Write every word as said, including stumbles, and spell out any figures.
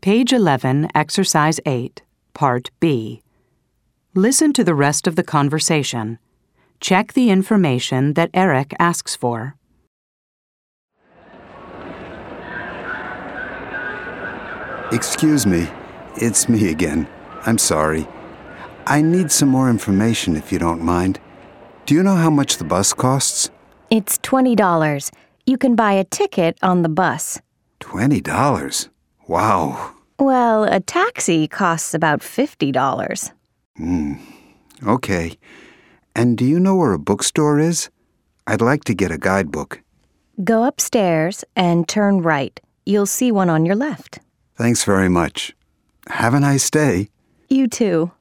Page eleven, Exercise eight, Part B. Listen to the rest of the conversation. Check the information that Eric asks for. Excuse me, it's me again. I'm sorry. I need some more information if you don't mind. Do you know how much the bus costs? It's twenty dollars. You can buy a ticket on the bus. twenty dollars? Wow. Well, a taxi costs about fifty dollars. Hmm. Okay. And do you know where a bookstore is? I'd like to get a guidebook. Go upstairs and turn right. You'll see one on your left. Thanks very much. Have a nice day. You too.